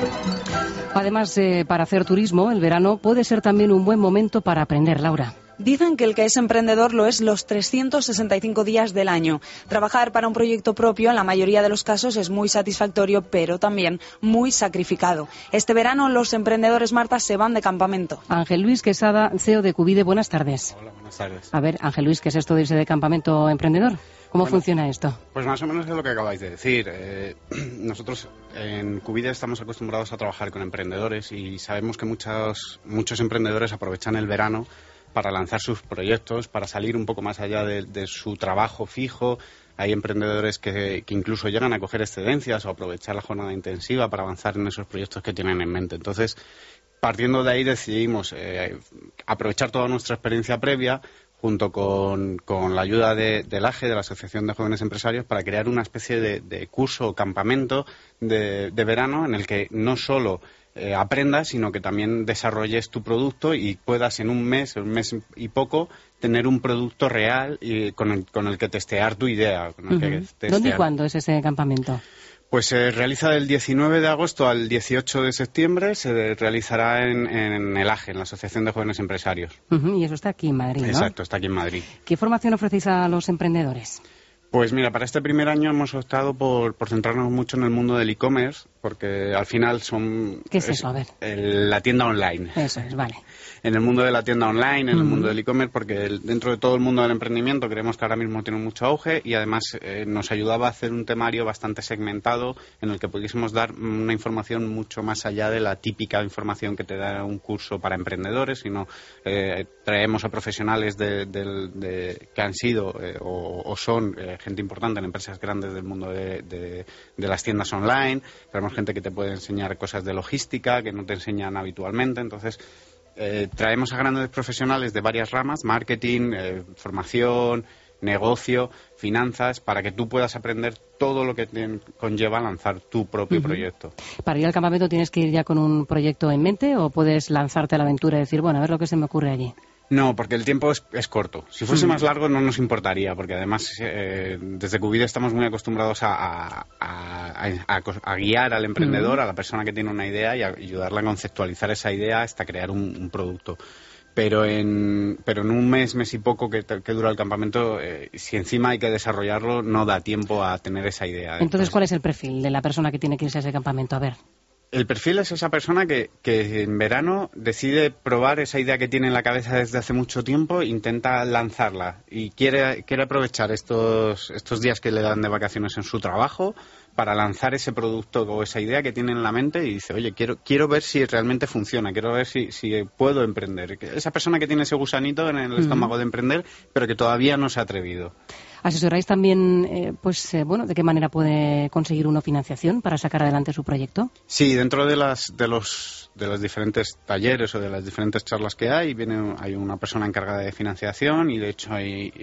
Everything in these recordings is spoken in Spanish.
Además, para hacer turismo, el verano puede ser también un buen momento para aprender, Laura. Dicen que el que es emprendedor lo es los 365 días del año. Trabajar para un proyecto propio en la mayoría de los casos es muy satisfactorio, pero también muy sacrificado. Este verano los emprendedores, Marta, se van de campamento. Ángel Luis Quesada, CEO de Cubide, buenas tardes. Hola, buenas tardes. A ver, Ángel Luis, ¿qué es esto de irse de campamento emprendedor? ¿Cómo funciona esto? Pues más o menos es lo que acabáis de decir. Nosotros en Cubide estamos acostumbrados a trabajar con emprendedores y sabemos que muchos emprendedores aprovechan el verano para lanzar sus proyectos, para salir un poco más allá de su trabajo fijo. Hay emprendedores que incluso llegan a coger excedencias o aprovechar la jornada intensiva para avanzar en esos proyectos que tienen en mente. Entonces, partiendo de ahí decidimos aprovechar toda nuestra experiencia previa junto con la ayuda del AGE, de la Asociación de Jóvenes Empresarios, para crear una especie de curso o campamento de verano en el que no solo aprendas, sino que también desarrolles tu producto y puedas en un mes y poco, tener un producto real y con el que testear tu idea. ¿Dónde y cuándo es ese campamento? Pues se realiza del 19 de agosto al 18 de septiembre, se realizará en el AGE, en la Asociación de Jóvenes Empresarios. Y eso está aquí en Madrid, ¿no? Exacto, está aquí en Madrid. ¿Qué formación ofrecéis a los emprendedores? Pues mira, para este primer año hemos optado por centrarnos mucho en el mundo del e-commerce, porque al final ¿Qué es eso? A ver. La tienda online. Eso es, vale. En el mundo de la tienda online, en el mundo del e-commerce, porque dentro de todo el mundo del emprendimiento creemos que ahora mismo tiene mucho auge y además nos ayudaba a hacer un temario bastante segmentado en el que pudiésemos dar una información mucho más allá de la típica información que te da un curso para emprendedores, sino traemos a profesionales que han sido o son gente importante en empresas grandes del mundo de las tiendas online. Traemos gente que te puede enseñar cosas de logística que no te enseñan habitualmente. Entonces, traemos a grandes profesionales de varias ramas, marketing, formación, negocio, finanzas, para que tú puedas aprender todo lo que te conlleva lanzar tu propio proyecto. ¿Para ir al campamento tienes que ir ya con un proyecto en mente o puedes lanzarte a la aventura y decir, bueno, a ver lo que se me ocurre allí? No, porque el tiempo es corto. Si fuese más largo no nos importaría, porque además desde Cubide estamos muy acostumbrados a guiar al emprendedor, a la persona que tiene una idea y a ayudarla a conceptualizar esa idea hasta crear un producto. Pero en un mes y poco que dura el campamento, si encima hay que desarrollarlo, no da tiempo a tener esa idea. Entonces, ¿cuál es el perfil de la persona que tiene que irse a ese campamento? A ver. El perfil es esa persona que en verano decide probar esa idea que tiene en la cabeza desde hace mucho tiempo, intenta lanzarla y quiere aprovechar estos días que le dan de vacaciones en su trabajo para lanzar ese producto o esa idea que tiene en la mente y dice, oye, quiero ver si realmente funciona, quiero ver si puedo emprender. Esa persona que tiene ese gusanito en el estómago de emprender, pero que todavía no se ha atrevido. ¿Asesoráis también, de qué manera puede conseguir uno financiación para sacar adelante su proyecto? Sí, dentro de los diferentes talleres o de las diferentes charlas que hay una persona encargada de financiación y de hecho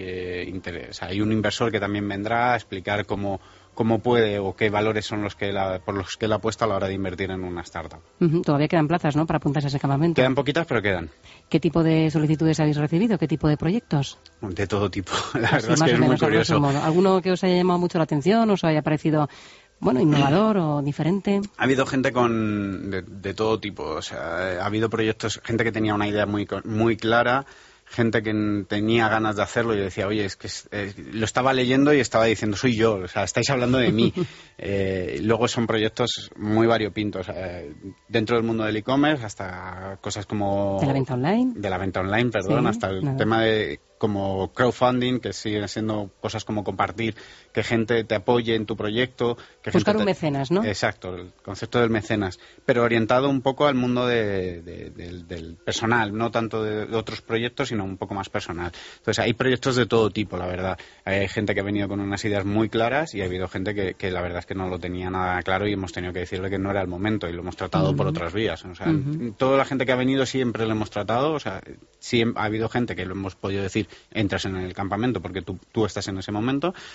hay un inversor que también vendrá a explicar cómo puede o qué valores son por los que él apuesta a la hora de invertir en una startup. Todavía quedan plazas, ¿no?, para apuntarse a ese campamento. Quedan poquitas, pero quedan. ¿Qué tipo de solicitudes habéis recibido? ¿Qué tipo de proyectos? De todo tipo. La verdad es que es muy curioso. ¿Alguno que os haya llamado mucho la atención, os haya parecido innovador o diferente? Ha habido gente de todo tipo. O sea, ha habido proyectos, gente que tenía una idea muy clara, gente que tenía ganas de hacerlo y decía, oye, es que lo estaba leyendo y estaba diciendo, soy yo, o sea, estáis hablando de mí. Luego son proyectos muy variopintos, dentro del mundo del e-commerce hasta cosas como... ¿De la venta online? De la venta online, perdón, Sí, hasta el tema de como crowdfunding, que siguen siendo cosas como compartir, que gente te apoye en tu proyecto. Buscar un mecenas, ¿no? Exacto, el concepto del mecenas, pero orientado un poco al mundo del personal, no tanto de otros proyectos, sino un poco más personal. Entonces hay proyectos de todo tipo, la verdad. Hay gente que ha venido con unas ideas muy claras y ha habido gente que la verdad es que no lo tenía nada claro y hemos tenido que decirle que no era el momento y lo hemos tratado por otras vías. O sea, toda la gente que ha venido siempre lo hemos tratado, o sea, sí ha habido gente que lo hemos podido decir, entras en el campamento porque tú estás en ese momento,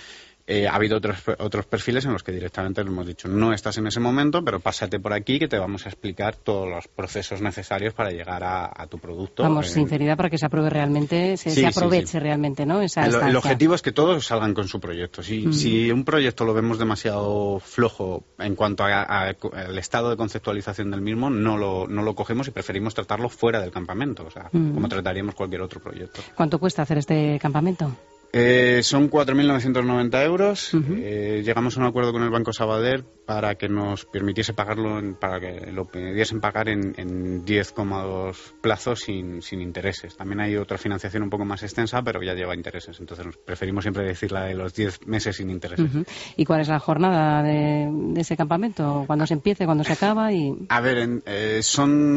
Ha habido otros perfiles en los que directamente le hemos dicho, no estás en ese momento, pero pásate por aquí que te vamos a explicar todos los procesos necesarios para llegar a tu producto. Vamos, sinceridad para que se apruebe realmente, se aproveche realmente, ¿no? El objetivo es que todos salgan con su proyecto. Si un proyecto lo vemos demasiado flojo en cuanto al estado de conceptualización del mismo, no lo cogemos y preferimos tratarlo fuera del campamento, o sea, como trataríamos cualquier otro proyecto. ¿Cuánto cuesta hacer este campamento? Son 4.990 euros. Llegamos a un acuerdo con el Banco Sabadell para que nos permitiese pagarlo, para que lo pudiesen pagar en 10 cómodos plazos sin intereses. También hay otra financiación un poco más extensa, pero ya lleva intereses. Entonces preferimos siempre decir la de los 10 meses sin intereses. ¿Y cuál es la jornada de ese campamento? ¿Cuándo se empieza, cuándo se acaba? A ver, son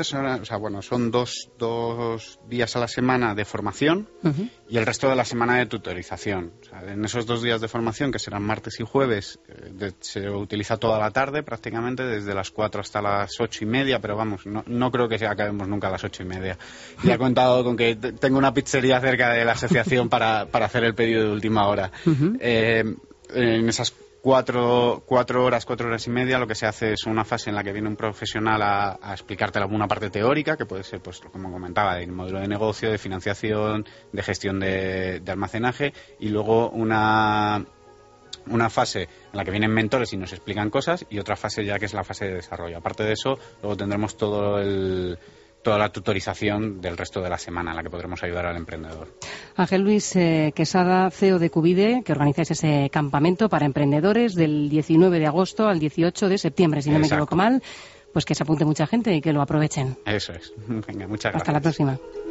2 días a la semana de formación y el resto de la semana de tutorización. O sea, en esos 2 días de formación, que serán martes y jueves, se utiliza toda la tarde prácticamente, desde las 4 hasta las 8:30, pero vamos, no creo que acabemos nunca a las 8:30. Ya he contado con que tengo una pizzería cerca de la asociación para hacer el pedido de última hora. En esas 4 horas y media, lo que se hace es una fase en la que viene un profesional a explicarte alguna parte teórica, que puede ser, pues como comentaba, de modelo de negocio, de financiación, de gestión de almacenaje, y luego una fase en la que vienen mentores y nos explican cosas, y otra fase ya que es la fase de desarrollo. Aparte de eso, luego tendremos toda la tutorización del resto de la semana en la que podremos ayudar al emprendedor. Ángel Luis Quesada, CEO de Cubide, que organizáis ese campamento para emprendedores del 19 de agosto al 18 de septiembre, si no me equivoco mal, pues que se apunte mucha gente y que lo aprovechen. Eso es. Venga, muchas gracias. Hasta la próxima.